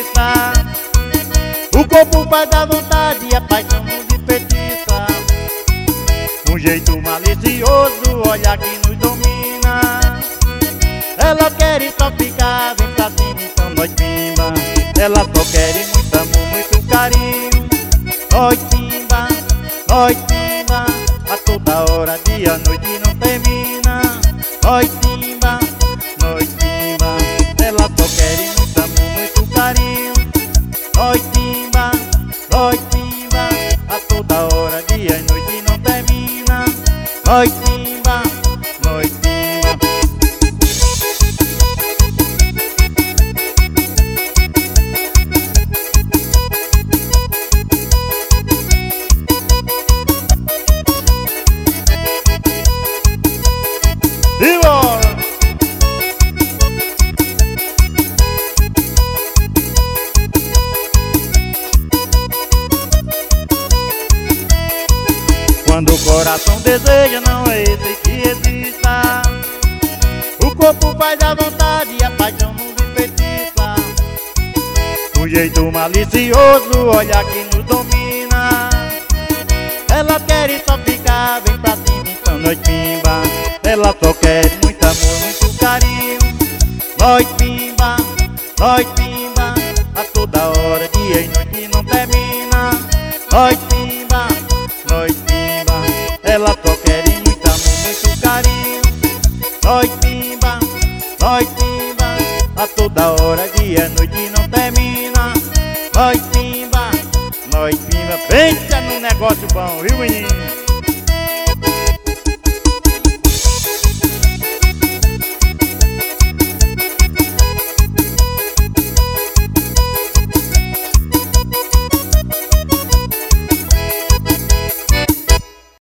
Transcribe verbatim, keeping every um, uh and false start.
enfeitiça. O corpo faz a vontade e a paixão nos enfeitiça. Um jeito malicioso, olhar que nos domina. Ela quer e só ficar, vem pra cima, então nós pimba. Ela só quer e muito amor, muito carinho. Nós pimba, nós pimba, a toda hora, dia, noite não termina. Nós pimba, nós pimba, ela só quer e muito amor, muito carinho. Nós pimba, nós pimba, a toda hora, dia e noite não termina. Nós pimba, nós pimba. E bora! Quando o coração deseja, não é esse que exista. O corpo faz a vontade e a paixão nos enfeitiça. Um jeito malicioso, olhar que nos domina. Ela quer e só ficar, vem pra cima, então nós pimba. Ela só quer muito amor, muito carinho. Nós pimba, nós pimba, a toda hora, dia e noite não termina. Nós pimba, nós pimba, ela só quer muito amor, muito carinho. Nós pimba, nós pimba, a toda hora, dia e noite não termina. Nós pimba, nós pimba, pensa num negócio bom, viu menino?